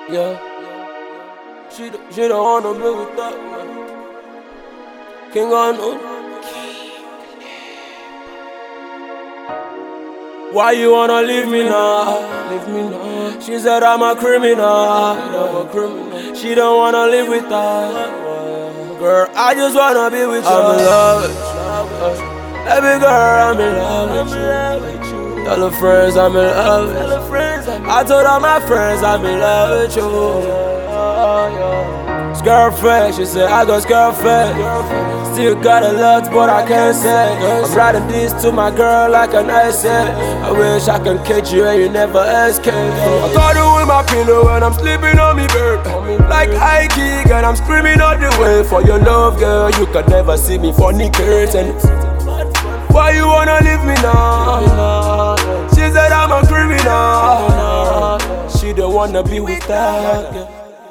Yeah, she don't wanna be with that man. King on. Why you wanna leave me now? Leave me now. She said I'm a criminal. She don't wanna live with her. Girl, I just wanna be with you. I'm in love with you. Baby girl, I'm in love with you. Tell her friends I'm in love with you. I told all my friends I'm in love with you. Girlfriend, she said I got girlfriend. Still got a lot, but I can't say. I'm writing this to my girl like an essay. I wish I can catch you and you never escape. I cuddle with my pillow when I'm sleeping on me bed. Like high kick and I'm screaming all the way. For your love, girl, you could never see me fornicating. Why you wanna leave me now? She said I'm a criminal. She don't wanna be with that.